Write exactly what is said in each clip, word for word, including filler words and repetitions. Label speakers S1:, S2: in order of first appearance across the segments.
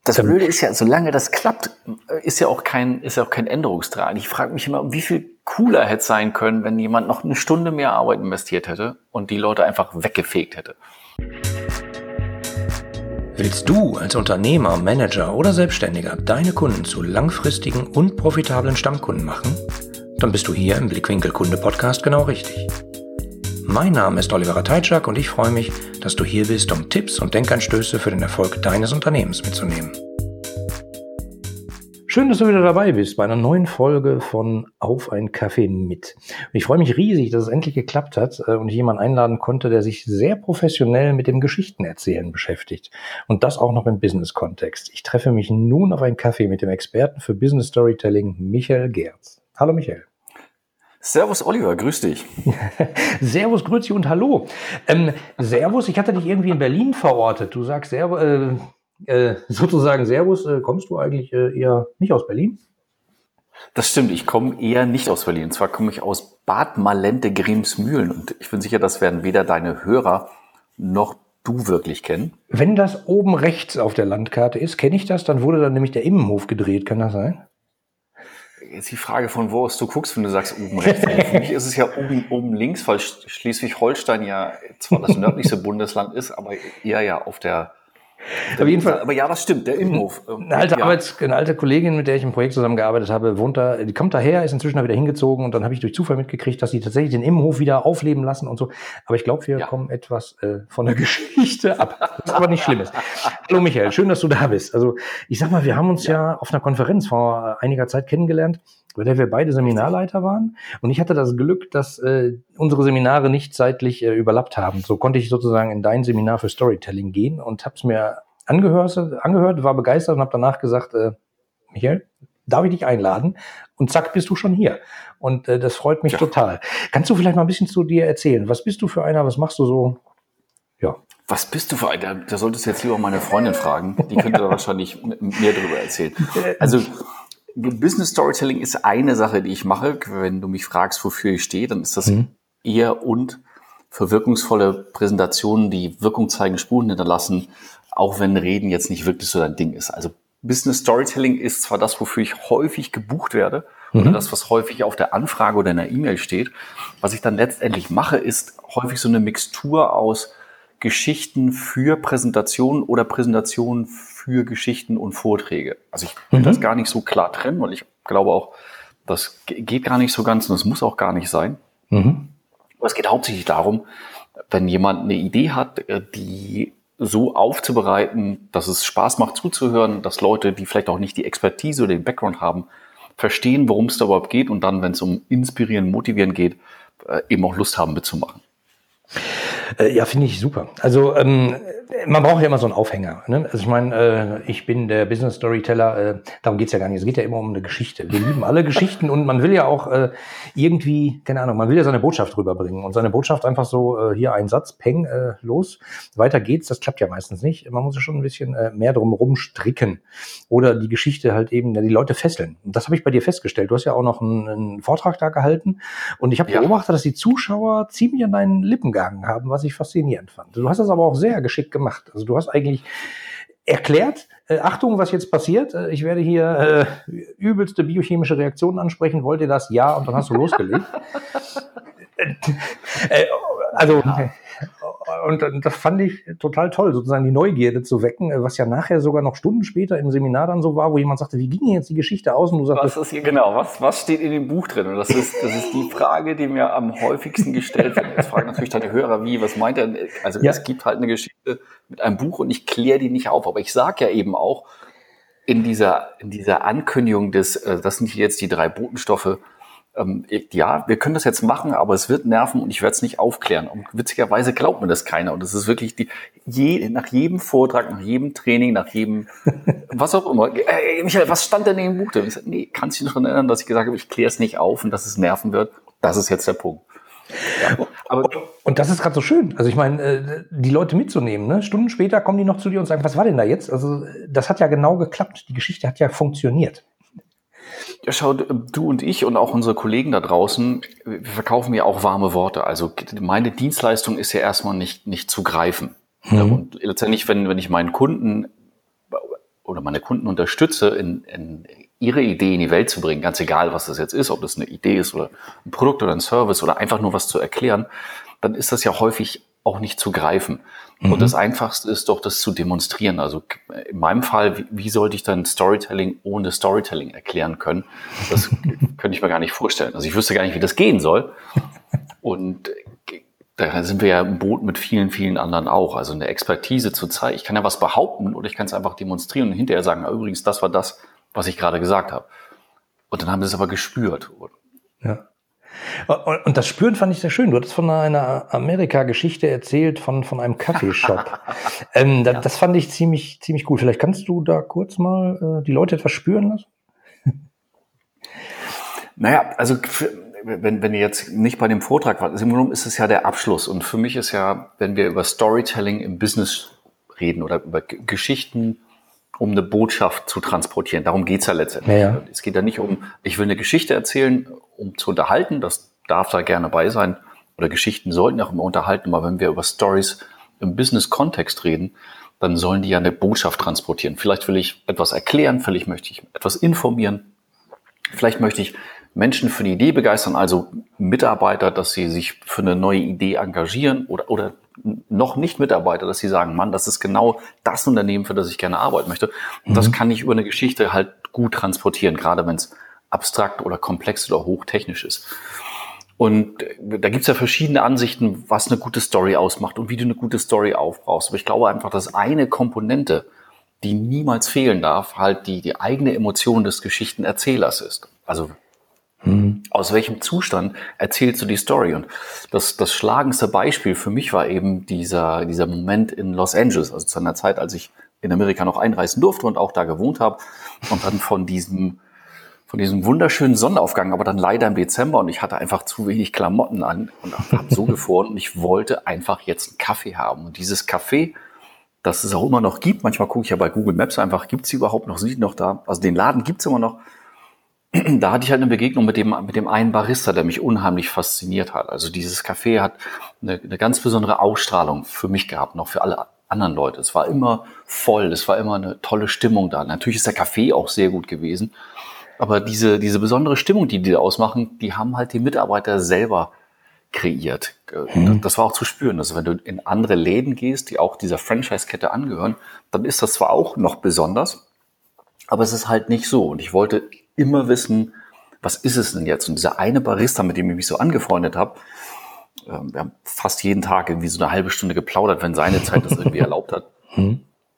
S1: Das Blöde ist ja, solange das klappt, ist ja auch kein, ist ja auch kein Änderungsdraht. Ich frage mich immer, wie viel cooler hätte es sein können, wenn jemand noch eine Stunde mehr Arbeit investiert hätte und die Leute einfach weggefegt hätte.
S2: Willst du als Unternehmer, Manager oder Selbstständiger deine Kunden zu langfristigen und profitablen Stammkunden machen? Dann bist du hier im Blickwinkel Kunde Podcast genau richtig. Mein Name ist Oliver Ratajczak und ich freue mich, dass du hier bist, um Tipps und Denkanstöße für den Erfolg deines Unternehmens mitzunehmen. Schön, dass du wieder dabei bist bei einer neuen Folge von Auf ein Kaffee mit. Und ich freue mich riesig, dass es endlich geklappt hat und ich jemanden einladen konnte, der sich sehr professionell mit dem Geschichtenerzählen beschäftigt. Und das auch noch im Business-Kontext. Ich treffe mich nun auf einen Kaffee mit dem Experten für Business Storytelling, Michael Gerz. Hallo Michael.
S1: Servus Oliver, grüß dich.
S2: Servus, grüß dich und hallo. Ähm, Servus, ich hatte dich irgendwie in Berlin verortet. Du sagst Servus, äh, äh, sozusagen Servus, äh, kommst du eigentlich äh, eher nicht aus Berlin?
S1: Das stimmt, ich komme eher nicht aus Berlin. Und zwar komme ich aus Bad Malente-Grimsmühlen und ich bin sicher, das werden weder deine Hörer noch du wirklich kennen.
S2: Wenn das oben rechts auf der Landkarte ist, kenne ich das, dann wurde dann nämlich der Immenhof gedreht, kann das sein?
S1: Jetzt die Frage, von wo aus du guckst, wenn du sagst oben rechts. Für mich ist es ja oben, oben links, weil Schleswig-Holstein ja zwar das nördlichste Bundesland ist, aber eher ja auf der...
S2: Auf jeden Fall.
S1: Aber ja, das stimmt, der Immenhof.
S2: Eine alte,
S1: ja.
S2: Arbeits-, eine alte Kollegin, mit der ich im Projekt zusammengearbeitet habe, wohnt da, die kommt daher, ist inzwischen da wieder hingezogen und dann habe ich durch Zufall mitgekriegt, dass sie tatsächlich den Immenhof wieder aufleben lassen und so. Aber ich glaube, wir ja. kommen etwas äh, von der Geschichte ab, was aber nicht schlimm ist. Hallo Michael, schön, dass du da bist. Also ich sag mal, wir haben uns ja, ja auf einer Konferenz vor einiger Zeit kennengelernt, bei der wir beide Seminarleiter waren. Und ich hatte das Glück, dass äh, unsere Seminare nicht zeitlich äh, überlappt haben. So konnte ich sozusagen in dein Seminar für Storytelling gehen und habe es mir angehört, angehört, war begeistert und habe danach gesagt, äh, Michael, darf ich dich einladen? Und zack, bist du schon hier. Und äh, das freut mich ja. total. Kannst du vielleicht mal ein bisschen zu dir erzählen? Was bist du für einer? Was machst du so? Ja.
S1: Was bist du für einer? Da solltest du jetzt lieber meine Freundin fragen. Die könnte da wahrscheinlich mehr darüber erzählen. Also Business Storytelling ist eine Sache, die ich mache. Wenn du mich fragst, wofür ich stehe, dann ist das mhm. eher und für wirkungsvolle Präsentationen, die Wirkung zeigen, Spuren hinterlassen, auch wenn Reden jetzt nicht wirklich so dein Ding ist. Also Business Storytelling ist zwar das, wofür ich häufig gebucht werde, mhm. oder das, was häufig auf der Anfrage oder in der E-Mail steht. Was ich dann letztendlich mache, ist häufig so eine Mixtur aus Geschichten für Präsentationen oder Präsentationen für Geschichten und Vorträge. Also ich will mhm. das gar nicht so klar trennen, weil ich glaube auch, das geht gar nicht so ganz und das muss auch gar nicht sein. Mhm. Aber es geht hauptsächlich darum, wenn jemand eine Idee hat, die so aufzubereiten, dass es Spaß macht zuzuhören, dass Leute, die vielleicht auch nicht die Expertise oder den Background haben, verstehen, worum es da überhaupt geht und dann, wenn es um Inspirieren, Motivieren geht, eben auch Lust haben mitzumachen.
S2: Ja, finde ich super. Also ähm, man braucht ja immer so einen Aufhänger. Ne? Also ich meine, äh, ich bin der Business Storyteller, äh, darum geht's ja gar nicht. Es geht ja immer um eine Geschichte. Wir lieben alle Geschichten und man will ja auch äh, irgendwie, keine Ahnung, man will ja seine Botschaft rüberbringen und seine Botschaft einfach so, äh, hier ein Satz, peng, äh, los, weiter geht's. Das klappt ja meistens nicht. Man muss ja schon ein bisschen äh, mehr drumherum stricken oder die Geschichte halt eben, ja, die Leute fesseln. Und das habe ich bei dir festgestellt. Du hast ja auch noch einen, einen Vortrag da gehalten und ich habe ja. beobachtet, dass die Zuschauer ziemlich an deinen Lippen gehangen haben, was ich faszinierend fand. Du hast das aber auch sehr geschickt gemacht. Also du hast eigentlich erklärt, äh, Achtung, was jetzt passiert, äh, ich werde hier äh, übelste biochemische Reaktionen ansprechen, wollt ihr das? Ja, und dann hast du losgelegt. äh, also ja. Und das fand ich total toll, sozusagen die Neugierde zu wecken, was ja nachher sogar noch Stunden später im Seminar dann so war, wo jemand sagte, wie ging jetzt die Geschichte aus? Und du sagtest,
S1: was ist hier genau, was, was steht in dem Buch drin? Und das ist, das ist die Frage, die mir am häufigsten gestellt wird. Jetzt fragen natürlich deine Hörer, wie, was meint er? Also ja. es gibt halt eine Geschichte mit einem Buch und ich kläre die nicht auf. Aber ich sage ja eben auch in dieser, in dieser Ankündigung des, das sind jetzt die drei Botenstoffe, Ähm, ja, wir können das jetzt machen, aber es wird nerven und ich werde es nicht aufklären. Und witzigerweise glaubt mir das keiner. Und das ist wirklich die, je, nach jedem Vortrag, nach jedem Training, nach jedem, was auch immer. Äh, Michael, was stand denn in dem Buch drin? Ich sag, nee, kannst du dich noch daran erinnern, dass ich gesagt habe, ich kläre es nicht auf und dass es nerven wird? Das ist jetzt der Punkt.
S2: Ja, aber und, und das ist gerade so schön. Also ich meine, die Leute mitzunehmen, ne? Stunden später kommen die noch zu dir und sagen, was war denn da jetzt? Also das hat ja genau geklappt. Die Geschichte hat ja funktioniert.
S1: Ja, schau, du und ich und auch unsere Kollegen da draußen, wir verkaufen ja auch warme Worte. Also meine Dienstleistung ist ja erstmal nicht, nicht zu greifen. Mhm. Und letztendlich, wenn, wenn ich meinen Kunden oder meine Kunden unterstütze, in, in ihre Idee in die Welt zu bringen, ganz egal, was das jetzt ist, ob das eine Idee ist oder ein Produkt oder ein Service oder einfach nur was zu erklären, dann ist das ja häufig auch nicht zu greifen. Mhm. Und das Einfachste ist doch, das zu demonstrieren. Also in meinem Fall, wie, wie sollte ich dann Storytelling ohne Storytelling erklären können? Das könnte ich mir gar nicht vorstellen. Also ich wüsste gar nicht, wie das gehen soll. Und da sind wir ja im Boot mit vielen, vielen anderen auch. Also eine Expertise zu zeigen. Ich kann ja was behaupten oder ich kann es einfach demonstrieren und hinterher sagen, übrigens, das war das, was ich gerade gesagt habe. Und dann haben sie es aber gespürt.
S2: Ja. Und das Spüren fand ich sehr schön. Du hattest von einer Amerika-Geschichte erzählt, von, von einem Kaffeeshop. ähm, das, ja. das fand ich ziemlich, ziemlich gut. Vielleicht kannst du da kurz mal äh, die Leute etwas spüren lassen?
S1: Naja, also wenn, wenn ihr jetzt nicht bei dem Vortrag wart, im Grunde ist es ja der Abschluss. Und für mich ist ja, wenn wir über Storytelling im Business reden oder über G- Geschichten, um eine Botschaft zu transportieren. Darum geht's ja letztendlich. Ja, ja. Es geht ja nicht um, ich will eine Geschichte erzählen, um zu unterhalten. Das darf da gerne bei sein. Oder Geschichten sollten auch immer unterhalten. Aber wenn wir über Stories im Business-Kontext reden, dann sollen die ja eine Botschaft transportieren. Vielleicht will ich etwas erklären, vielleicht möchte ich etwas informieren. Vielleicht möchte ich Menschen für die Idee begeistern, also Mitarbeiter, dass sie sich für eine neue Idee engagieren oder, oder noch nicht Mitarbeiter, dass sie sagen, Mann, das ist genau das Unternehmen, für das ich gerne arbeiten möchte. Und mhm. das kann ich über eine Geschichte halt gut transportieren, gerade wenn es abstrakt oder komplex oder hochtechnisch ist. Und da gibt's ja verschiedene Ansichten, was eine gute Story ausmacht und wie du eine gute Story aufbaust. Aber ich glaube einfach, dass eine Komponente, die niemals fehlen darf, halt die, die eigene Emotion des Geschichtenerzählers ist. Also Mhm. aus welchem Zustand erzählst du die Story? Und das, das schlagendste Beispiel für mich war eben dieser, dieser Moment in Los Angeles, also zu einer Zeit, als ich in Amerika noch einreisen durfte und auch da gewohnt habe und dann von diesem, von diesem wunderschönen Sonnenaufgang, aber dann leider im Dezember und ich hatte einfach zu wenig Klamotten an und habe so gefroren und ich wollte einfach jetzt einen Kaffee haben. Und dieses Café, das es auch immer noch gibt, manchmal gucke ich ja bei Google Maps einfach, gibt es die überhaupt noch, sind die noch da? Also den Laden gibt es immer noch. Da hatte ich halt eine Begegnung mit dem, mit dem einen Barista, der mich unheimlich fasziniert hat. Also dieses Café hat eine, eine ganz besondere Ausstrahlung für mich gehabt, noch für alle anderen Leute. Es war immer voll, es war immer eine tolle Stimmung da. Natürlich ist der Kaffee auch sehr gut gewesen, aber diese, diese besondere Stimmung, die die da ausmachen, die haben halt die Mitarbeiter selber kreiert. Mhm. Das war auch zu spüren. Also wenn du in andere Läden gehst, die auch dieser Franchise-Kette angehören, dann ist das zwar auch noch besonders, aber es ist halt nicht so. Und ich wollte immer wissen, was ist es denn jetzt? Und dieser eine Barista, mit dem ich mich so angefreundet habe, wir haben fast jeden Tag irgendwie so eine halbe Stunde geplaudert, wenn seine Zeit das irgendwie erlaubt hat. Mhm.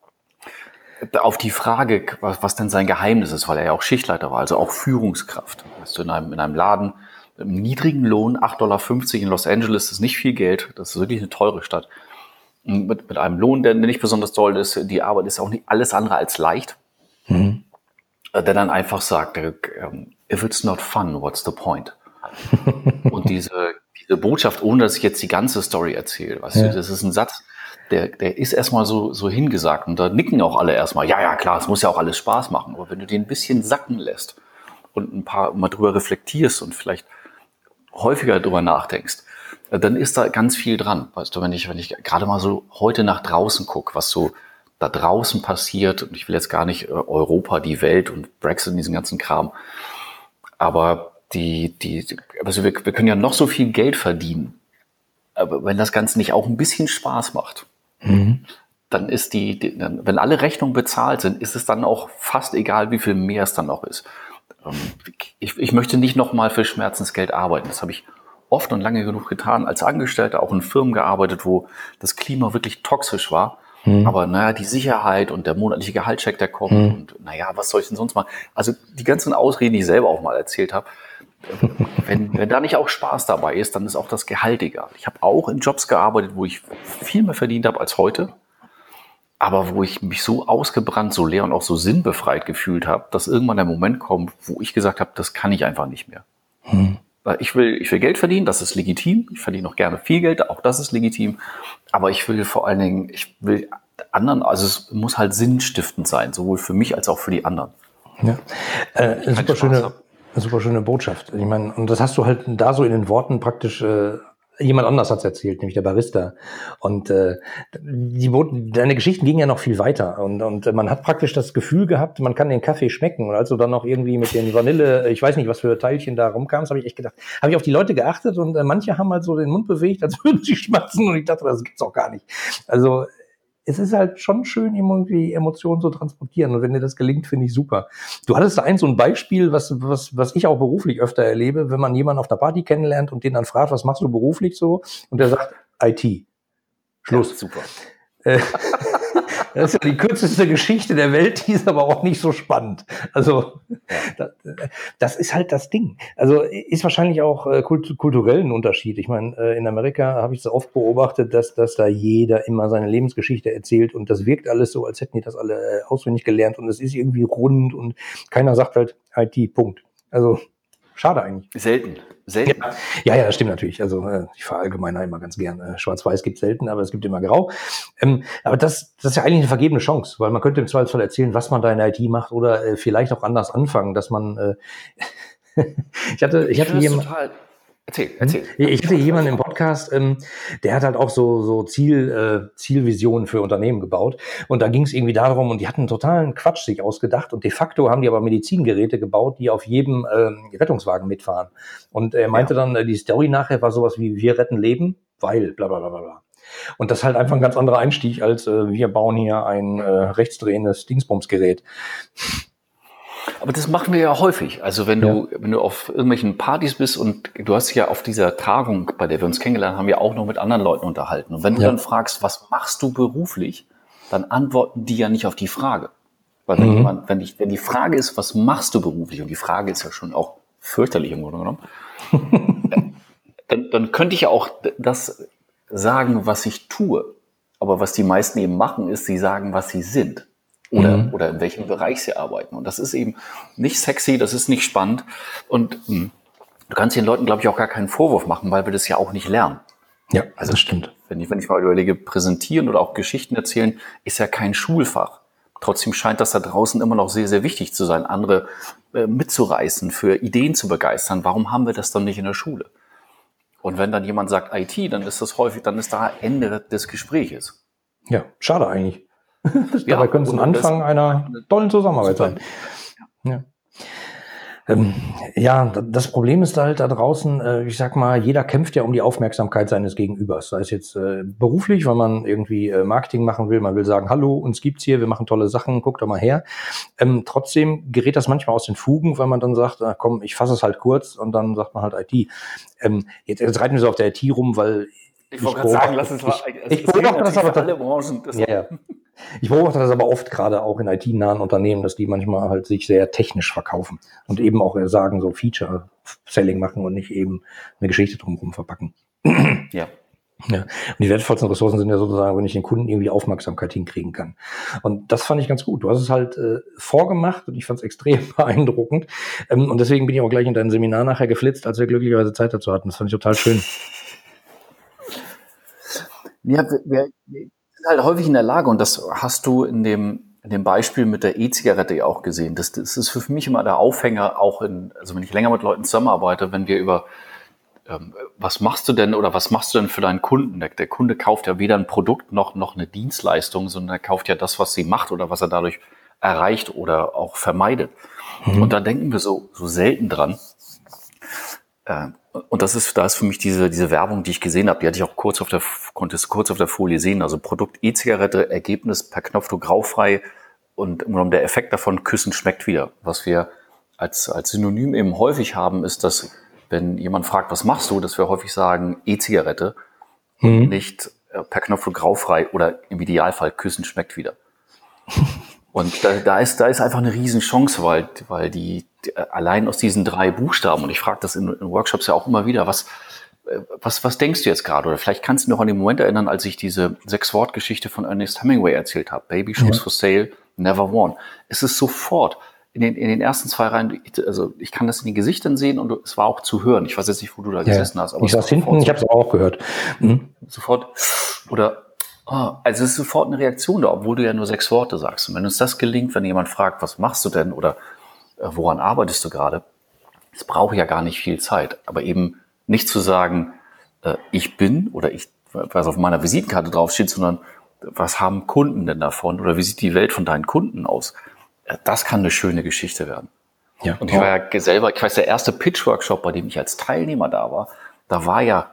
S1: Auf die Frage, was, was denn sein Geheimnis ist, weil er ja auch Schichtleiter war, also auch Führungskraft. Weißt du, in einem, in einem Laden mit einem niedrigen Lohn, acht Dollar fünfzig in Los Angeles, das ist nicht viel Geld, das ist wirklich eine teure Stadt. Und mit, mit einem Lohn, der nicht besonders toll ist, die Arbeit ist auch nicht alles andere als leicht. Mhm. Der dann einfach sagt, if it's not fun, what's the point? Und diese, diese Botschaft, ohne dass ich jetzt die ganze Story erzähle, weißt ja. du, das ist ein Satz, der, der ist erstmal so, so hingesagt und da nicken auch alle erstmal, ja, ja, klar, es muss ja auch alles Spaß machen, aber wenn du den ein bisschen sacken lässt und ein paar mal drüber reflektierst und vielleicht häufiger drüber nachdenkst, dann ist da ganz viel dran, weißt du, wenn ich, wenn ich gerade mal so heute nach draußen gucke, was so da draußen passiert, und ich will jetzt gar nicht Europa, die Welt und Brexit und diesen ganzen Kram, aber die, die, also wir, wir können ja noch so viel Geld verdienen, aber wenn das Ganze nicht auch ein bisschen Spaß macht, mhm. dann ist die, die, wenn alle Rechnungen bezahlt sind, ist es dann auch fast egal, wie viel mehr es dann noch ist. Ich, ich möchte nicht nochmal für Schmerzensgeld arbeiten, das habe ich oft und lange genug getan, als Angestellter auch in Firmen gearbeitet, wo das Klima wirklich toxisch war. Hm. Aber naja, die Sicherheit und der monatliche Gehaltscheck, der kommt hm. und naja, was soll ich denn sonst machen? Also die ganzen Ausreden, die ich selber auch mal erzählt habe, wenn, wenn da nicht auch Spaß dabei ist, dann ist auch das Gehalt egal. Ich habe auch in Jobs gearbeitet, wo ich viel mehr verdient habe als heute, aber wo ich mich so ausgebrannt, so leer und auch so sinnbefreit gefühlt habe, dass irgendwann der Moment kommt, wo ich gesagt habe, das kann ich einfach nicht mehr. Hm. Ich will, ich will Geld verdienen, das ist legitim. Ich verdiene auch gerne viel Geld, auch das ist legitim. Aber ich will vor allen Dingen, ich will anderen, also es muss halt sinnstiftend sein, sowohl für mich als auch für die anderen.
S2: Ja, äh, super schöne, super schöne Botschaft. Ich meine, und das hast du halt da so in den Worten praktisch äh, jemand anders hat's erzählt, nämlich der Barista. Und äh, die, deine Geschichten gingen ja noch viel weiter. Und, und man hat praktisch das Gefühl gehabt, man kann den Kaffee schmecken. Und als du dann noch irgendwie mit den Vanille, ich weiß nicht, was für Teilchen da rumkamst, habe ich echt gedacht, habe ich auf die Leute geachtet und äh, manche haben halt so den Mund bewegt, als würden sie schmatzen. Und ich dachte, das gibt's auch gar nicht. Also es ist halt schon schön, irgendwie Emotionen zu transportieren. Und wenn dir das gelingt, finde ich super. Du hattest da eins so ein Beispiel, was, was, was ich auch beruflich öfter erlebe, wenn man jemanden auf der Party kennenlernt und den dann fragt, was machst du beruflich so? Und der sagt, I T. Schluss.
S1: Ja, super.
S2: Äh, Das ist ja die kürzeste Geschichte der Welt, die ist aber auch nicht so spannend. Also das, das ist halt das Ding. Also ist wahrscheinlich auch äh, kult- kulturell ein Unterschied. Ich meine, äh, in Amerika habe ich so oft beobachtet, dass, dass da jeder immer seine Lebensgeschichte erzählt und das wirkt alles so, als hätten die das alle äh, auswendig gelernt und es ist irgendwie rund und keiner sagt halt I T, Punkt. Also schade eigentlich.
S1: Selten. Selten.
S2: Ja, ja, ja, das stimmt natürlich. Also äh, ich verallgemeine immer ganz gern. Äh, Schwarz-Weiß gibt selten, aber es gibt immer Grau. Ähm, aber das, das ist ja eigentlich eine vergebene Chance, weil man könnte im Zweifelsfall erzählen, was man da in der I T macht oder äh, vielleicht auch anders anfangen, dass man äh, ich hatte, ich, ich hatte jemanden.
S1: Erzähl, erzähl.
S2: Ich hatte jemanden im Podcast, ähm, der hat halt auch so, so Ziel, äh, Zielvisionen für Unternehmen gebaut. Und da ging es irgendwie darum, und die hatten totalen Quatsch sich ausgedacht. Und de facto haben die aber Medizingeräte gebaut, die auf jedem ähm, Rettungswagen mitfahren. Und er meinte ja. dann, äh, die Story nachher war sowas wie, wir retten Leben, weil bla bla bla bla. Und das ist halt einfach ein ganz anderer Einstieg, als äh, wir bauen hier ein äh, rechtsdrehendes Dingsbumsgerät.
S1: Aber das machen wir ja häufig. Also wenn du, ja. wenn du auf irgendwelchen Partys bist und du hast ja auf dieser Tagung, bei der wir uns kennengelernt haben, ja auch noch mit anderen Leuten unterhalten. Und wenn du ja. dann fragst, was machst du beruflich, dann antworten die ja nicht auf die Frage. Weil wenn mhm. jemand, wenn ich, wenn die Frage ist, was machst du beruflich? Und die Frage ist ja schon auch fürchterlich im Grunde genommen. dann, dann könnte ich ja auch das sagen, was ich tue. Aber was die meisten eben machen, ist, sie sagen, was sie sind. Oder, mhm. oder in welchem Bereich sie arbeiten. Und das ist eben nicht sexy, das ist nicht spannend. Und mh, du kannst den Leuten, glaube ich, auch gar keinen Vorwurf machen, weil wir das ja auch nicht lernen.
S2: Ja, also das stimmt.
S1: Wenn ich, wenn ich mal überlege, präsentieren oder auch Geschichten erzählen, ist ja kein Schulfach. Trotzdem scheint das da draußen immer noch sehr, sehr wichtig zu sein, andere äh, mitzureißen, für Ideen zu begeistern. Warum haben wir das dann nicht in der Schule? Und wenn dann jemand sagt I T, dann ist das häufig, dann ist da Ende des Gespräches.
S2: Ja, schade eigentlich.
S1: Ja,
S2: dabei könnte es ein Anfang einer tollen Zusammenarbeit sein. Ja. Ähm, ja, das Problem ist halt da draußen, äh, ich sag mal, jeder kämpft ja um die Aufmerksamkeit seines Gegenübers. Sei es jetzt äh, beruflich, weil man irgendwie äh, Marketing machen will, man will sagen, hallo, uns gibt's hier, wir machen tolle Sachen, guckt doch mal her. Ähm, trotzdem gerät das manchmal aus den Fugen, weil man dann sagt, na, komm, ich fasse es halt kurz und dann sagt man halt I T. Ähm, jetzt, jetzt reiten wir so auf der I T rum, weil
S1: ich, ich wollte gerade sagen, lass uns mal.
S2: Ich, ich beobachte das aber
S1: alle Branchen. Das
S2: ja, ja. Ich beobachte das aber oft gerade auch in I T-nahen Unternehmen, dass die manchmal halt sich sehr technisch verkaufen und eben auch sagen, so Feature-Selling machen und nicht eben eine Geschichte drumherum verpacken.
S1: Ja.
S2: Ja. Und die wertvollsten Ressourcen sind ja sozusagen, wenn ich den Kunden irgendwie Aufmerksamkeit hinkriegen kann. Und das fand ich ganz gut. Du hast es halt äh, vorgemacht und ich fand es extrem beeindruckend. Ähm, und deswegen bin ich auch gleich in dein Seminar nachher geflitzt, als wir glücklicherweise Zeit dazu hatten. Das fand ich total schön.
S1: Ja, wir, wir sind halt häufig in der Lage, und das hast du in dem, in dem Beispiel mit der E-Zigarette ja auch gesehen. Das, das ist für mich immer der Aufhänger, auch in, also wenn ich länger mit Leuten zusammenarbeite, wenn wir über, ähm, was machst du denn oder was machst du denn für deinen Kunden? Der, der Kunde kauft ja weder ein Produkt noch, noch eine Dienstleistung, sondern er kauft ja das, was sie macht oder was er dadurch erreicht oder auch vermeidet. Mhm. Und da denken wir so, so selten dran. Äh, Und das ist, da ist für mich diese, diese Werbung, die ich gesehen habe, die hatte ich auch kurz auf der, konnte es kurz auf der Folie sehen. Also Produkt E-Zigarette, Ergebnis per Knopfdruck graufrei und im Grunde der Effekt davon, Küssen schmeckt wieder. Was wir als, als Synonym eben häufig haben, ist, dass, wenn jemand fragt, was machst du, dass wir häufig sagen, E-Zigarette, mhm. und nicht äh, per Knopfdruck graufrei oder im Idealfall Küssen schmeckt wieder. Und da, da ist, da ist einfach eine Riesenchance, weil, weil die, die allein aus diesen drei Buchstaben, und ich frage das in, in Workshops ja auch immer wieder, was, was, was denkst du jetzt gerade? Oder vielleicht kannst du dich noch an den Moment erinnern, als ich diese Sechs-Wort-Geschichte von Ernest Hemingway erzählt habe. Baby Shoes ja. for Sale, never worn. Es ist sofort in den, in den ersten zwei Reihen, also ich kann das in den Gesichtern sehen und es war auch zu hören. Ich weiß jetzt nicht, wo du da
S2: ja.
S1: gesessen hast. Aber
S2: ich saß hinten, ich habe es auch gehört. Mhm.
S1: Sofort, oder Oh, also es ist sofort eine Reaktion da, obwohl du ja nur sechs Worte sagst. Und wenn uns das gelingt, wenn jemand fragt, was machst du denn oder äh, woran arbeitest du gerade, es braucht ja gar nicht viel Zeit. Aber eben nicht zu sagen, äh, ich bin oder ich, was auf meiner Visitenkarte draufsteht, sondern was haben Kunden denn davon oder wie sieht die Welt von deinen Kunden aus? Äh, das kann eine schöne Geschichte werden.
S2: Ja.
S1: Und ich war ja selber, ich weiß, der erste Pitch-Workshop, bei dem ich als Teilnehmer da war, da war ja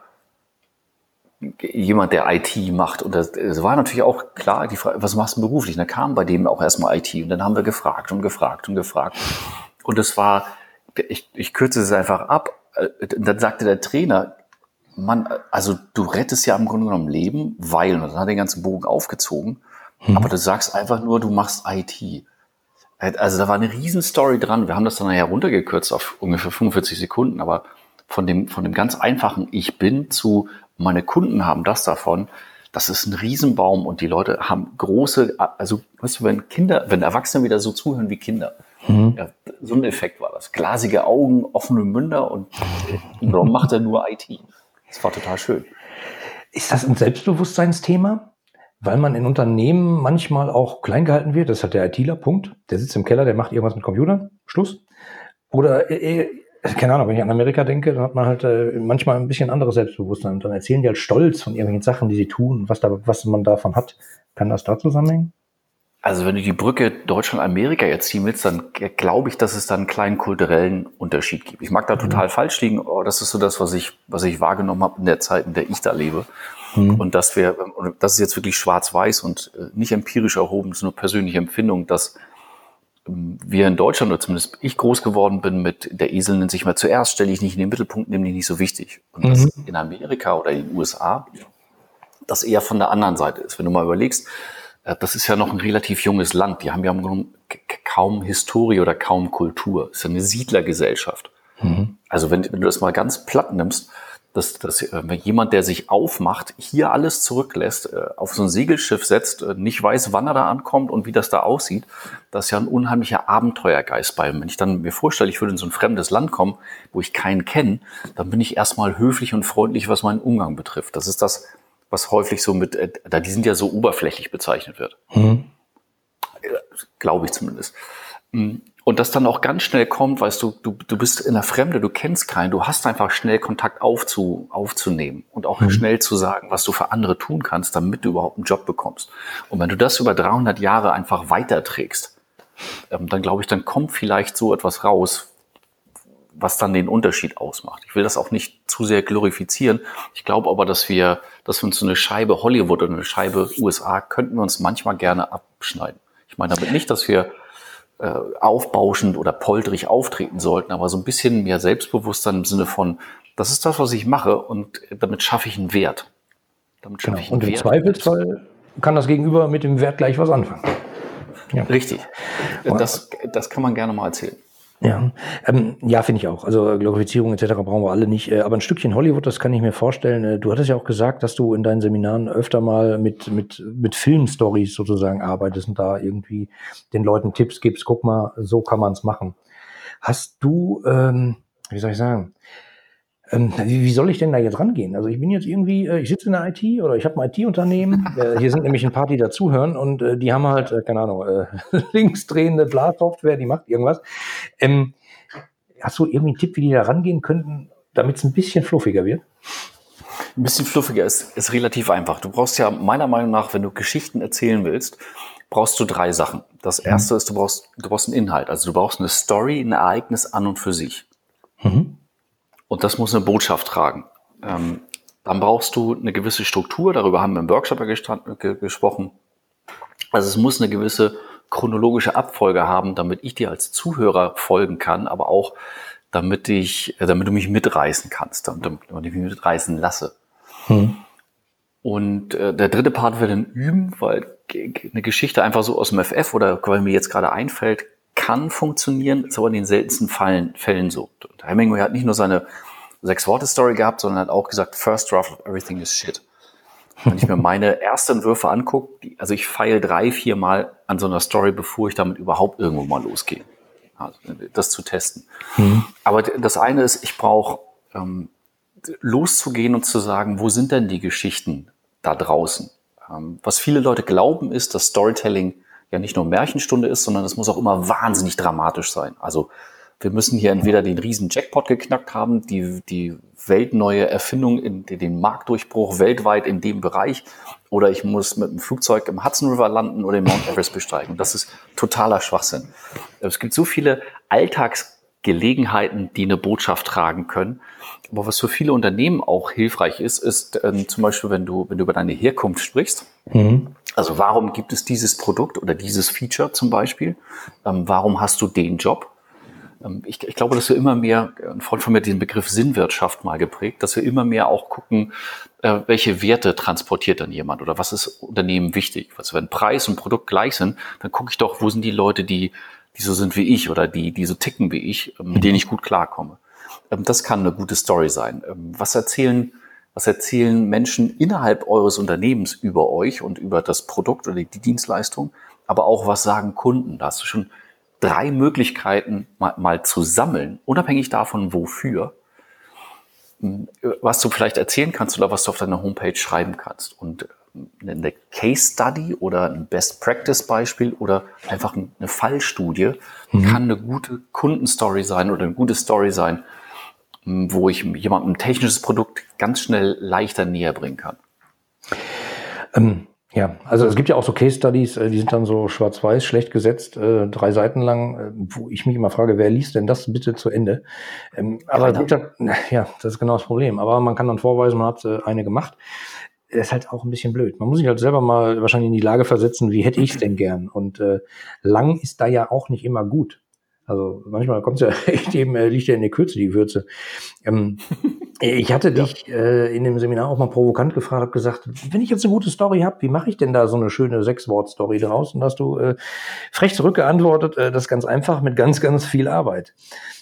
S1: jemand, der I T macht. Und es war natürlich auch klar, die Frage, was machst du beruflich? Und da kam bei dem auch erstmal I T. Und dann haben wir gefragt und gefragt und gefragt. Und es war, ich, ich kürze es einfach ab. Und dann sagte der Trainer, Mann, also du rettest ja im Grunde genommen Leben, weil, und dann hat er den ganzen Bogen aufgezogen, mhm. aber du sagst einfach nur, du machst I T. Also da war eine riesen Story dran. Wir haben das dann nachher runtergekürzt auf ungefähr fünfundvierzig Sekunden, aber von dem, von dem ganz einfachen Ich bin zu meine Kunden haben das davon, das ist ein Riesenbaum und die Leute haben große, also weißt du, wenn Kinder, wenn Erwachsene wieder so zuhören wie Kinder, mhm. ja, so ein Effekt war das. Glasige Augen, offene Münder und warum macht er nur I T? Das war total schön.
S2: Ist das ein Selbstbewusstseinsthema? Weil man in Unternehmen manchmal auch klein gehalten wird, das hat der ITler, Punkt. Der sitzt im Keller, der macht irgendwas mit Computern, Schluss. Oder, äh, keine Ahnung, wenn ich an Amerika denke, dann hat man halt äh, manchmal ein bisschen anderes Selbstbewusstsein. Und dann erzählen die halt stolz von irgendwelchen Sachen, die sie tun, was, da, was man davon hat. Kann das da zusammenhängen?
S1: Also wenn du die Brücke Deutschland-Amerika jetzt ziehen willst, dann glaube ich, dass es da einen kleinen kulturellen Unterschied gibt. Ich mag da total mhm. falsch liegen, aber das ist so das, was ich, was ich wahrgenommen habe in der Zeit, in der ich da lebe. Mhm. Und dass wir, und das ist jetzt wirklich schwarz-weiß und nicht empirisch erhoben, das ist nur persönliche Empfindung, dass wir in Deutschland, oder zumindest ich groß geworden bin mit der Esel nennt sich mal zuerst, stelle ich nicht in den Mittelpunkt, nämlich nicht so wichtig. Und mhm. das in Amerika oder in den U S A das eher von der anderen Seite ist. Wenn du mal überlegst, das ist ja noch ein relativ junges Land. Die haben ja kaum Historie oder kaum Kultur. Das ist ja eine Siedlergesellschaft. Mhm. Also wenn, wenn du das mal ganz platt nimmst, dass, dass wenn jemand, der sich aufmacht, hier alles zurücklässt, auf so ein Segelschiff setzt, nicht weiß, wann er da ankommt und wie das da aussieht, das ist ja ein unheimlicher Abenteuergeist bei ihm. Wenn ich dann mir vorstelle, ich würde in so ein fremdes Land kommen, wo ich keinen kenne, dann bin ich erstmal höflich und freundlich, was meinen Umgang betrifft. Das ist das, was häufig so mit, da die sind ja so oberflächlich bezeichnet wird. Mhm. Glaube ich zumindest. Und das dann auch ganz schnell kommt, weißt du, du, du bist in der Fremde, du kennst keinen, du hast einfach schnell Kontakt aufzu, aufzunehmen und auch mhm. schnell zu sagen, was du für andere tun kannst, damit du überhaupt einen Job bekommst. Und wenn du das über dreihundert Jahre einfach weiterträgst, ähm, dann glaube ich, dann kommt vielleicht so etwas raus, was dann den Unterschied ausmacht. Ich will das auch nicht zu sehr glorifizieren. Ich glaube aber, dass wir, dass wir uns so eine Scheibe Hollywood oder eine Scheibe U S A könnten wir uns manchmal gerne abschneiden. Ich meine damit nicht, dass wir äh, aufbauschend oder polterig auftreten sollten, aber so ein bisschen mehr Selbstbewusstsein im Sinne von, das ist das, was ich mache und damit schaffe ich einen Wert. Damit schaffe
S2: genau.
S1: ich einen
S2: und im
S1: Wert.
S2: Zweifelsfall kann das Gegenüber mit dem Wert gleich was anfangen.
S1: Ja. Richtig. Das, das kann man gerne mal erzählen.
S2: Ja, ähm, ja, finde ich auch. Also Glorifizierung et cetera brauchen wir alle nicht. Aber ein Stückchen Hollywood, das kann ich mir vorstellen. Du hattest ja auch gesagt, dass du in deinen Seminaren öfter mal mit mit mit Filmstories sozusagen arbeitest und da irgendwie den Leuten Tipps gibst. Guck mal, so kann man es machen. Hast du, ähm, wie soll ich sagen, ähm, wie, wie soll ich denn da jetzt rangehen? Also ich bin jetzt irgendwie, äh, ich sitze in der I T oder ich habe ein I T-Unternehmen. äh, hier sind nämlich ein paar, die dazuhören und äh, die haben halt, äh, keine Ahnung, äh, linksdrehende Bla-Software, die macht irgendwas. Ähm, hast du irgendwie einen Tipp, wie die da rangehen könnten, damit es ein bisschen fluffiger wird?
S1: Ein bisschen fluffiger ist, ist relativ einfach. Du brauchst ja meiner Meinung nach, wenn du Geschichten erzählen willst, brauchst du drei Sachen. Das erste mhm. ist, du brauchst, du brauchst einen Inhalt. Also du brauchst eine Story, ein Ereignis an und für sich. Mhm. Und das muss eine Botschaft tragen. Ähm, dann brauchst du eine gewisse Struktur, darüber haben wir im Workshop ja ge- gesprochen. Also es muss eine gewisse chronologische Abfolge haben, damit ich dir als Zuhörer folgen kann, aber auch damit ich, damit du mich mitreißen kannst, damit, damit ich mich mitreißen lasse. Hm. Und äh, der dritte Part wird dann üben, weil eine Geschichte einfach so aus dem F F oder weil mir jetzt gerade einfällt, kann funktionieren, ist aber in den seltensten Fällen, Fällen so. Und Hemingway hat nicht nur seine Sechs-Worte-Story gehabt, sondern hat auch gesagt, first draft of everything is shit. Wenn ich mir meine ersten Entwürfe angucke, also ich feile drei, vier Mal an so einer Story, bevor ich damit überhaupt irgendwo mal losgehe. Also das zu testen. Mhm. Aber das eine ist, ich brauche ähm, loszugehen und zu sagen, wo sind denn die Geschichten da draußen? Ähm, was viele Leute glauben ist, dass Storytelling ja nicht nur Märchenstunde ist, sondern es muss auch immer wahnsinnig dramatisch sein. Also wir müssen hier entweder den riesen Jackpot geknackt haben, die, die weltneue Erfindung, in den Marktdurchbruch weltweit in dem Bereich, oder ich muss mit dem Flugzeug im Hudson River landen oder den Mount Everest besteigen. Das ist totaler Schwachsinn. Es gibt so viele Alltagsgelegenheiten, die eine Botschaft tragen können. Aber was für viele Unternehmen auch hilfreich ist, ist ähm, zum Beispiel, wenn du, wenn du über deine Herkunft sprichst. Mhm. Also warum gibt es dieses Produkt oder dieses Feature zum Beispiel? Ähm, warum hast du den Job? Ähm, ich, ich glaube, dass wir immer mehr, ein Freund von mir hat den Begriff Sinnwirtschaft mal geprägt, dass wir immer mehr auch gucken, äh, welche Werte transportiert dann jemand oder was ist Unternehmen wichtig? Also wenn Preis und Produkt gleich sind, dann gucke ich doch, wo sind die Leute, die, die so sind wie ich oder die, die so ticken wie ich, ähm, mit denen ich gut klarkomme. Ähm, das kann eine gute Story sein. Ähm, was erzählen Was erzählen Menschen innerhalb eures Unternehmens über euch und über das Produkt oder die Dienstleistung? Aber auch, was sagen Kunden? Da hast du schon drei Möglichkeiten mal, mal zu sammeln, unabhängig davon, wofür, was du vielleicht erzählen kannst oder was du auf deiner Homepage schreiben kannst. Und eine Case Study oder ein Best Practice Beispiel oder einfach eine Fallstudie mhm. kann eine gute Kundenstory sein oder eine gute Story sein, wo ich jemandem ein technisches Produkt ganz schnell leichter näher bringen kann.
S2: Ähm, ja, also es gibt ja auch so Case Studies, die sind dann so schwarz-weiß, schlecht gesetzt, äh, drei Seiten lang, äh, wo ich mich immer frage, wer liest denn das bitte zu Ende? Ähm, aber gut, ja, das ist genau das Problem. Aber man kann dann vorweisen, man hat äh, eine gemacht. Das ist halt auch ein bisschen blöd. Man muss sich halt selber mal wahrscheinlich in die Lage versetzen, wie hätte ich es denn gern? Und äh, lang ist da ja auch nicht immer gut. Also manchmal kommt es ja echt eben, äh, liegt ja in der Kürze die Würze. Ähm, ich hatte ja. dich äh, in dem Seminar auch mal provokant gefragt, habe gesagt, wenn ich jetzt eine gute Story habe, wie mache ich denn da so eine schöne Sechs-Wort-Story draus? Und da hast du äh, frech zurückgeantwortet, äh, das ist ganz einfach mit ganz, ganz viel Arbeit.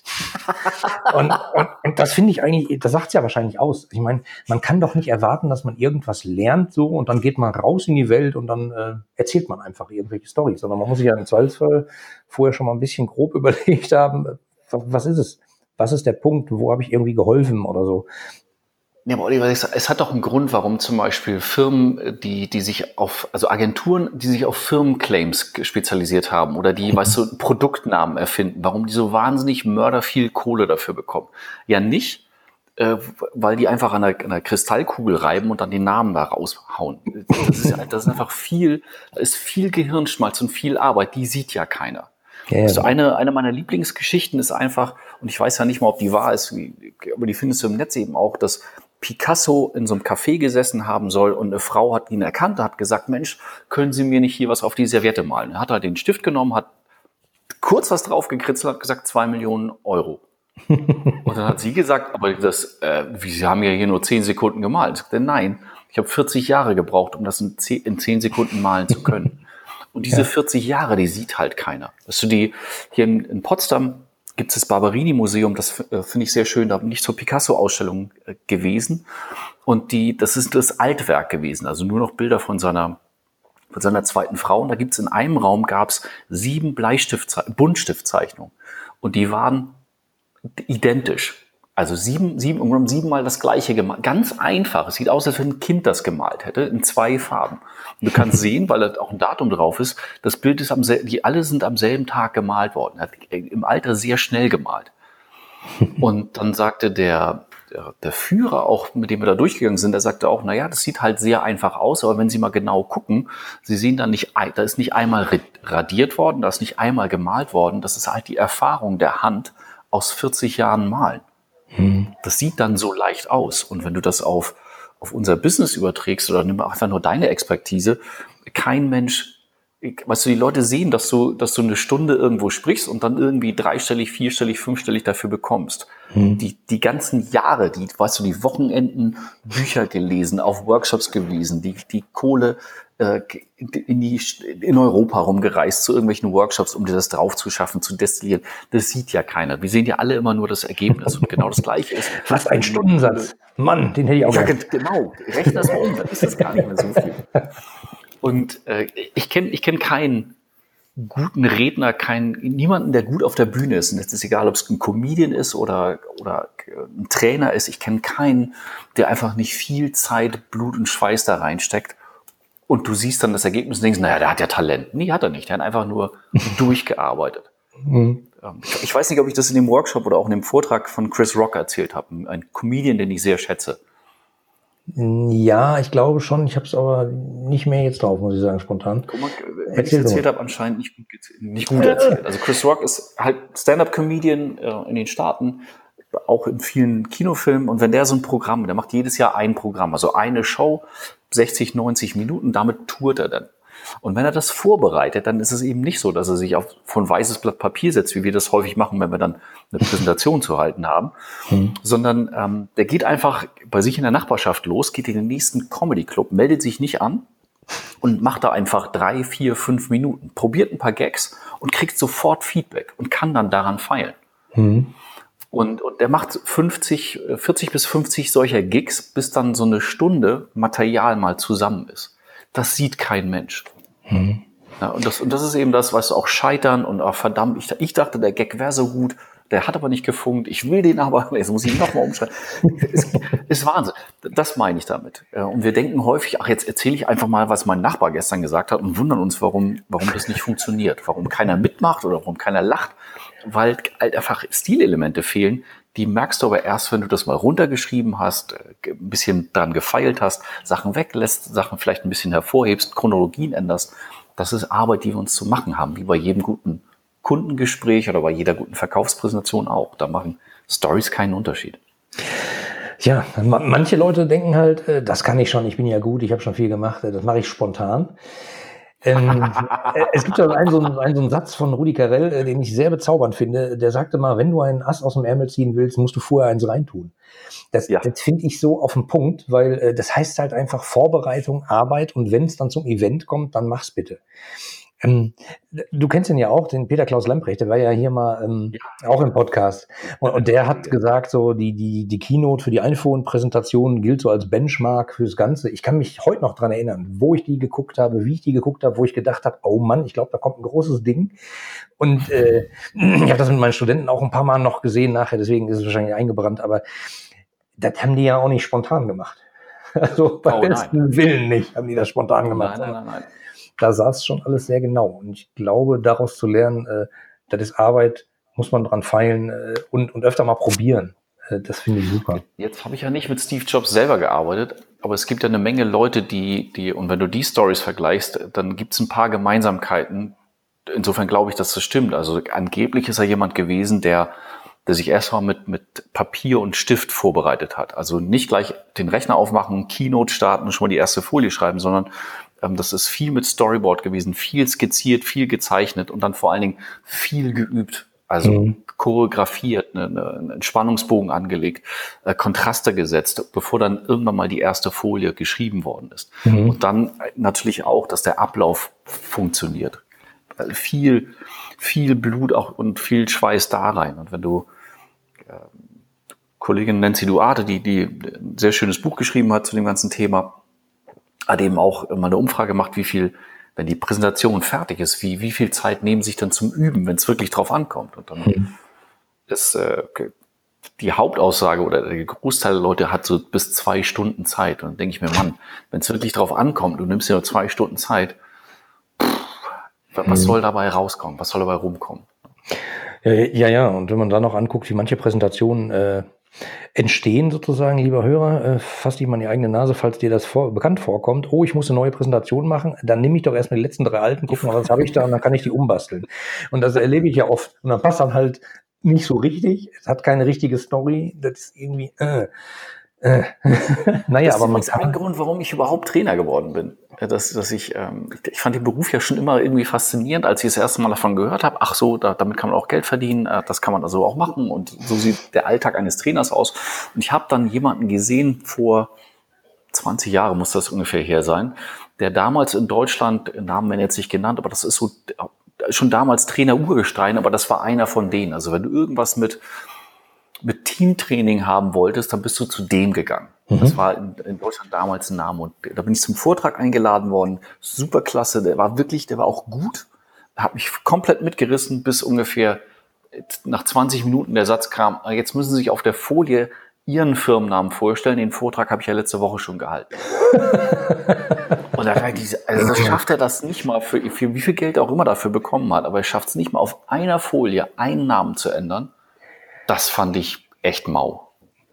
S2: und, und, und das finde ich eigentlich, das sagt es ja wahrscheinlich aus. Ich meine, man kann doch nicht erwarten, dass man irgendwas lernt so und dann geht man raus in die Welt und dann äh, erzählt man einfach irgendwelche Storys, sondern man muss sich ja im Zweifelsfall vorher schon mal ein bisschen grob überlegt haben, was ist es? Was ist der Punkt? Wo habe ich irgendwie geholfen oder so?
S1: Ja, aber Oliver, es hat doch einen Grund, warum zum Beispiel Firmen, die, die sich auf, also Agenturen, die sich auf Firmenclaims spezialisiert haben oder die, weißt du, Produktnamen erfinden, warum die so wahnsinnig mörder viel Kohle dafür bekommen. Ja nicht, äh, weil die einfach an einer, an einer Kristallkugel reiben und dann den Namen da raushauen. Das ist, das ist einfach viel, da ist viel Gehirnschmalz und viel Arbeit, die sieht ja keiner. Ja, also eine, eine meiner Lieblingsgeschichten ist einfach, und ich weiß ja nicht mal, ob die wahr ist, aber die findest du im Netz eben auch, dass Picasso in so einem Café gesessen haben soll und eine Frau hat ihn erkannt, hat gesagt, Mensch, können Sie mir nicht hier was auf die Serviette malen? Er hat halt den Stift genommen, hat kurz was drauf gekritzelt, hat gesagt, zwei Millionen Euro. Und dann hat sie gesagt, aber das, äh, wie, Sie haben ja hier nur zehn Sekunden gemalt. Ich sagte, nein, ich habe vierzig Jahre gebraucht, um das in zehn, in zehn Sekunden malen zu können. Und diese ja. vierzig Jahre, die sieht halt keiner. Weißt du, die, hier in, in Potsdam gibt es das Barberini-Museum, das äh, finde ich sehr schön, da bin ich zur Picasso-Ausstellung äh, gewesen. Und die, das ist das Altwerk gewesen, also nur noch Bilder von seiner, von seiner zweiten Frau. Und da gibt es in einem Raum, gab es sieben Bleistift, Buntstiftzeichnungen. Und die waren identisch. Also sieben, sieben, um siebenmal das Gleiche gemalt. Ganz einfach. Es sieht aus, als wenn ein Kind das gemalt hätte, in zwei Farben. Und du kannst sehen, weil da auch ein Datum drauf ist, das Bild ist am selben, die alle sind am selben Tag gemalt worden. Er hat im Alter sehr schnell gemalt. Und dann sagte der, der, der Führer auch, mit dem wir da durchgegangen sind, der sagte auch, naja, das sieht halt sehr einfach aus, aber wenn Sie mal genau gucken, Sie sehen dann nicht, da ist nicht einmal radiert worden, da ist nicht einmal gemalt worden. Das ist halt die Erfahrung der Hand aus vierzig Jahren Malen. Das sieht dann so leicht aus. Und wenn du das auf, auf unser Business überträgst oder nimm einfach nur deine Expertise, kein Mensch, weißt du, die Leute sehen, dass du, dass du eine Stunde irgendwo sprichst und dann irgendwie dreistellig, vierstellig, fünfstellig dafür bekommst. Mhm. Die, die ganzen Jahre, die, weißt du, die Wochenenden Bücher gelesen, auf Workshops gewesen, die, die Kohle äh, in, die, in Europa rumgereist zu irgendwelchen Workshops, um dir das drauf zu schaffen, zu destillieren. Das sieht ja keiner. Wir sehen ja alle immer nur das Ergebnis und genau das Gleiche ist.
S2: Was ein Stundensatz. Mann, den hätte ich auch
S1: ja, gehabt. Genau. Rechne das mal um, dann ist das gar nicht mehr so viel. Und äh, ich kenne ich kenn keinen guten Redner, keinen, niemanden, der gut auf der Bühne ist. Und es ist egal, ob es ein Comedian ist oder, oder ein Trainer ist. Ich kenne keinen, der einfach nicht viel Zeit, Blut und Schweiß da reinsteckt. Und du siehst dann das Ergebnis und denkst, naja, der hat ja Talent. Nee, hat er nicht. Der hat einfach nur durchgearbeitet. Mhm. Ich weiß nicht, ob ich das in dem Workshop oder auch in dem Vortrag von Chris Rock erzählt habe. Ein Comedian, den ich sehr schätze.
S2: Ja, ich glaube schon. Ich habe es aber nicht mehr jetzt drauf, muss ich sagen, spontan.
S1: Guck mal, wenn ich es erzählt habe, anscheinend nicht gut, nicht gut erzählt. Also Chris Rock ist halt Stand-up-Comedian äh, in den Staaten, auch in vielen Kinofilmen. Und wenn der so ein Programm, der macht jedes Jahr ein Programm, also eine Show, sechzig, neunzig Minuten, damit tourt er dann. Und wenn er das vorbereitet, dann ist es eben nicht so, dass er sich auf von weißes Blatt Papier setzt, wie wir das häufig machen, wenn wir dann eine Präsentation zu halten haben, mhm. sondern ähm, der geht einfach bei sich in der Nachbarschaft los, geht in den nächsten Comedy-Club, meldet sich nicht an und macht da einfach drei, vier, fünf Minuten, probiert ein paar Gags und kriegt sofort Feedback und kann dann daran feilen. Mhm. Und, und der macht fünfzig, vierzig bis fünfzig solcher Gigs, bis dann so eine Stunde Material mal zusammen ist. Das sieht kein Mensch. Mhm. Ja, und, das, und das ist eben das, was auch scheitern und auch verdammt, ich, ich dachte, der Gag wäre so gut, der hat aber nicht gefunkt, ich will den aber, jetzt muss ich ihn nochmal umschreiben. ist, ist Wahnsinn. Das meine ich damit. Und wir denken häufig, ach, jetzt erzähle ich einfach mal, was mein Nachbar gestern gesagt hat und wundern uns, warum, warum das nicht funktioniert, warum keiner mitmacht oder warum keiner lacht, weil halt einfach Stilelemente fehlen. Die merkst du aber erst, wenn du das mal runtergeschrieben hast, ein bisschen dran gefeilt hast, Sachen weglässt, Sachen vielleicht ein bisschen hervorhebst, Chronologien änderst. Das ist Arbeit, die wir uns zu machen haben, wie bei jedem guten Kundengespräch oder bei jeder guten Verkaufspräsentation auch. Da machen Stories keinen Unterschied.
S2: Ja, manche Leute denken halt, das kann ich schon, ich bin ja gut, ich habe schon viel gemacht, das mache ich spontan. ähm, es gibt ja einen so, einen, einen so einen Satz von Rudi Carrell, den ich sehr bezaubernd finde. Der sagte mal, wenn du einen Ast aus dem Ärmel ziehen willst, musst du vorher eins reintun. Das, ja. das finde ich so auf den Punkt, weil äh, das heißt halt einfach Vorbereitung, Arbeit und wenn es dann zum Event kommt, dann mach's bitte. Ähm, du kennst ihn ja auch, den Peter Klaus Lamprecht, der war ja hier mal ähm, ja. auch im Podcast. Und, und der hat gesagt, so die, die, die Keynote für die iPhone-Präsentation gilt so als Benchmark fürs Ganze. Ich kann mich heute noch dran erinnern, wo ich die geguckt habe, wie ich die geguckt habe, wo ich gedacht habe, oh Mann, ich glaube, da kommt ein großes Ding. Und äh, ich habe das mit meinen Studenten auch ein paar Mal noch gesehen nachher, deswegen ist es wahrscheinlich eingebrannt, aber das haben die ja auch nicht spontan gemacht. Also bei oh, besten Willen nicht haben die das spontan gemacht.
S1: Nein, nein, nein, nein.
S2: Da saß schon alles sehr genau. Und ich glaube, daraus zu lernen, äh, das ist Arbeit, muss man dran feilen äh, und, und öfter mal probieren. Äh, das finde ich super.
S1: Jetzt habe ich ja nicht mit Steve Jobs selber gearbeitet, aber es gibt ja eine Menge Leute, die, die und wenn du die Stories vergleichst, dann gibt es ein paar Gemeinsamkeiten. Insofern glaube ich, dass das stimmt. Also angeblich ist er jemand gewesen, der, der sich erstmal mit, mit Papier und Stift vorbereitet hat. Also nicht gleich den Rechner aufmachen, Keynote starten und schon mal die erste Folie schreiben, sondern das ist viel mit Storyboard gewesen, viel skizziert, viel gezeichnet und dann vor allen Dingen viel geübt. Also mhm. choreografiert, ne, ne, einen Spannungsbogen angelegt, äh, Kontraste gesetzt, bevor dann irgendwann mal die erste Folie geschrieben worden ist. Mhm. Und dann natürlich auch, dass der Ablauf funktioniert. Also viel, viel Blut auch und viel Schweiß da rein. Und wenn du äh, Kollegin Nancy Duarte, die, die ein sehr schönes Buch geschrieben hat zu dem ganzen Thema, hat eben auch mal eine Umfrage gemacht, wie viel, wenn die Präsentation fertig ist, wie, wie viel Zeit nehmen sich dann zum Üben, wenn es wirklich drauf ankommt. Und dann mhm. ist äh, die Hauptaussage oder der Großteil der Leute hat so bis zwei Stunden Zeit. Und dann denke ich mir, Mann, wenn es wirklich drauf ankommt, du nimmst dir nur zwei Stunden Zeit, pff, was mhm. soll dabei rauskommen? Was soll dabei rumkommen?
S2: Ja, ja, ja. Und wenn man dann noch anguckt, wie manche Präsentationen äh, entstehen sozusagen, lieber Hörer, äh, fass dich mal in die eigene Nase, falls dir das vor, bekannt vorkommt. Oh, ich muss eine neue Präsentation machen. Dann nehme ich doch erstmal die letzten drei alten, guck mal, was habe ich da und dann kann ich die umbasteln. Und das erlebe ich ja oft. Und dann passt dann halt nicht so richtig. Es hat keine richtige Story. Das ist irgendwie, äh, äh. naja,
S1: das ist
S2: aber man
S1: kann... ein Grund, warum ich überhaupt Trainer geworden bin. Dass, dass ich, ähm, ich fand den Beruf ja schon immer irgendwie faszinierend, als ich das erste Mal davon gehört habe. Ach so, da, damit kann man auch Geld verdienen, äh, das kann man also auch machen und so sieht der Alltag eines Trainers aus. Und ich habe dann jemanden gesehen, vor zwanzig Jahren muss das ungefähr her sein, der damals in Deutschland, Namen werden jetzt nicht genannt, aber das ist so schon damals Trainer Urgestein, aber das war einer von denen. Also wenn du irgendwas mit mit Teamtraining haben wolltest, dann bist du zu dem gegangen. Mhm. Das war in, in Deutschland damals ein Name. Und da bin ich zum Vortrag eingeladen worden. Super klasse. Der war wirklich, der war auch gut. Hat mich komplett mitgerissen, bis ungefähr nach zwanzig Minuten der Satz kam, jetzt müssen Sie sich auf der Folie Ihren Firmennamen vorstellen. Den Vortrag habe ich ja letzte Woche schon gehalten. Und da, diese, also das schafft er das nicht mal, für, für wie viel Geld er auch immer dafür bekommen hat, aber er schafft es nicht mal auf einer Folie einen Namen zu ändern. Das fand ich echt mau.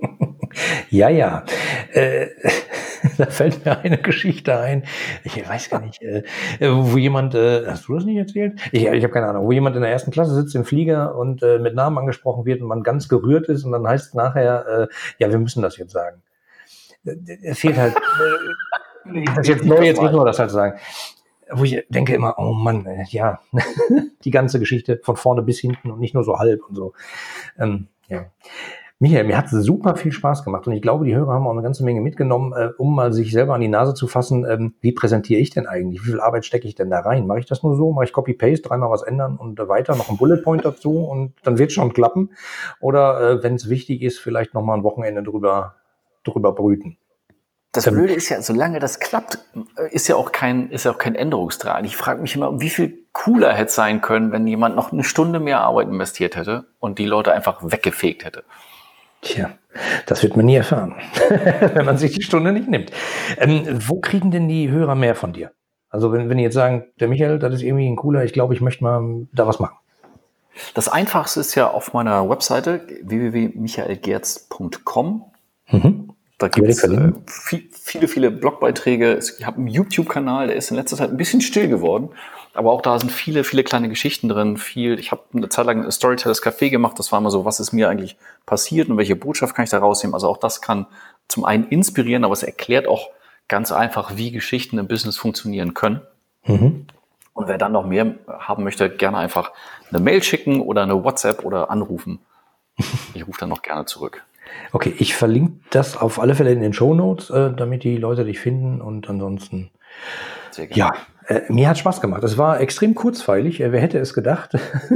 S2: Ja, ja. Äh, da fällt mir eine Geschichte ein. Ich weiß gar nicht, äh, wo jemand, äh, hast du das nicht erzählt? Ich, ich habe keine Ahnung, wo jemand in der ersten Klasse sitzt im Flieger und äh, mit Namen angesprochen wird und man ganz gerührt ist und dann heißt es nachher, äh, ja, wir müssen das jetzt sagen. Es fehlt halt, äh, das jetzt neu jetzt nicht nur das halt sagen. Wo ich denke immer, oh Mann, äh, ja, die ganze Geschichte von vorne bis hinten und nicht nur so halb und so. Ähm, ja. Michael, mir hat es super viel Spaß gemacht und ich glaube, die Hörer haben auch eine ganze Menge mitgenommen, äh, um mal sich selber an die Nase zu fassen, ähm, wie präsentiere ich denn eigentlich? Wie viel Arbeit stecke ich denn da rein? Mache ich das nur so? Mache ich Copy-Paste, dreimal was ändern und äh, weiter, noch ein Bullet-Point dazu und dann wird es schon klappen? Oder äh, wenn es wichtig ist, vielleicht nochmal ein Wochenende drüber, drüber brüten?
S1: Das Blöde ist ja, solange das klappt, ist ja auch kein, ist ja auch kein Änderungsdraht. Ich frage mich immer, wie viel cooler hätte es sein können, wenn jemand noch eine Stunde mehr Arbeit investiert hätte und die Leute einfach weggefegt hätte.
S2: Tja, das wird man nie erfahren, wenn man sich die Stunde nicht nimmt. Ähm, wo kriegen denn die Hörer mehr von dir? Also wenn, wenn die jetzt sagen, der Michael, das ist irgendwie ein cooler, ich glaube, ich möchte mal da was machen.
S1: Das Einfachste ist ja auf meiner Webseite w w w punkt michael gerz punkt com.
S2: Mhm.
S1: Da gibt es äh, viel, viele, viele Blogbeiträge. Ich habe einen YouTube-Kanal, der ist in letzter Zeit ein bisschen still geworden. Aber auch da sind viele, viele kleine Geschichten drin. Viel. Ich habe eine Zeit lang Storytellers Café gemacht. Das war immer so, was ist mir eigentlich passiert und welche Botschaft kann ich da rausnehmen? Also auch das kann zum einen inspirieren, aber es erklärt auch ganz einfach, wie Geschichten im Business funktionieren können.
S2: Mhm.
S1: Und wer dann noch mehr haben möchte, gerne einfach eine Mail schicken oder eine WhatsApp oder anrufen. Ich rufe dann noch gerne zurück.
S2: Okay, ich verlinke das auf alle Fälle in den Shownotes, äh, damit die Leute dich finden und ansonsten,
S1: Sehr gerne.
S2: ja, äh, mir hat Spaß gemacht. Es war extrem kurzweilig. Äh, wer hätte es gedacht?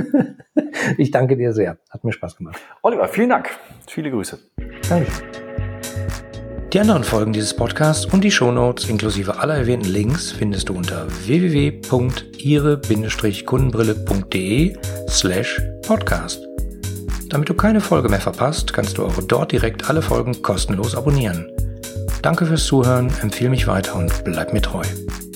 S2: Ich danke dir sehr. Hat mir Spaß gemacht.
S1: Oliver, vielen Dank. Viele Grüße.
S2: Danke. Die anderen Folgen dieses Podcasts und die Shownotes inklusive aller erwähnten Links findest du unter w w w punkt ihre Bindestrich kundenbrille punkt de slash podcast. Damit du keine Folge mehr verpasst, kannst du auch dort direkt alle Folgen kostenlos abonnieren. Danke fürs Zuhören, empfehle mich weiter und bleib mir treu.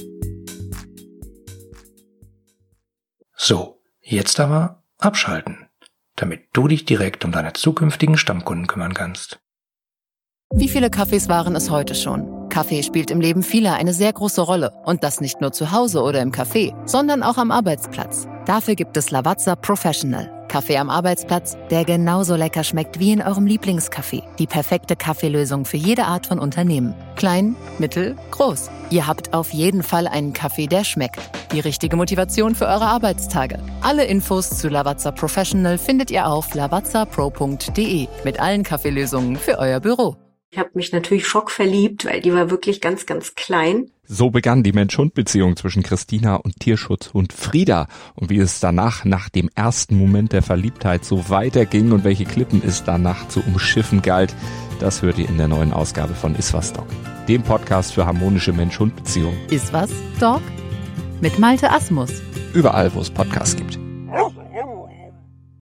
S2: So, jetzt aber abschalten, damit du dich direkt um deine zukünftigen Stammkunden kümmern kannst.
S3: Wie viele Kaffees waren es heute schon? Kaffee spielt im Leben vieler eine sehr große Rolle. Und das nicht nur zu Hause oder im Café, sondern auch am Arbeitsplatz. Dafür gibt es Lavazza Professional. Kaffee am Arbeitsplatz, der genauso lecker schmeckt wie in eurem Lieblingscafé. Die perfekte Kaffeelösung für jede Art von Unternehmen. Klein, mittel, groß. Ihr habt auf jeden Fall einen Kaffee, der schmeckt. Die richtige Motivation für eure Arbeitstage. Alle Infos zu Lavazza Professional findet ihr auf lavazza pro punkt de mit allen Kaffeelösungen für euer Büro.
S4: Ich habe mich natürlich schockverliebt, weil die war wirklich ganz, ganz klein.
S5: So begann die Mensch-Hund-Beziehung zwischen Christina und Tierschutzhund Frieda. Und wie es danach, nach dem ersten Moment der Verliebtheit, so weiterging und welche Klippen es danach zu umschiffen galt, das hört ihr in der neuen Ausgabe von Iswas Dog, dem Podcast für harmonische Mensch-Hund-Beziehungen.
S3: Iswas Dog? Mit Malte Asmus.
S5: Überall, wo es Podcasts gibt.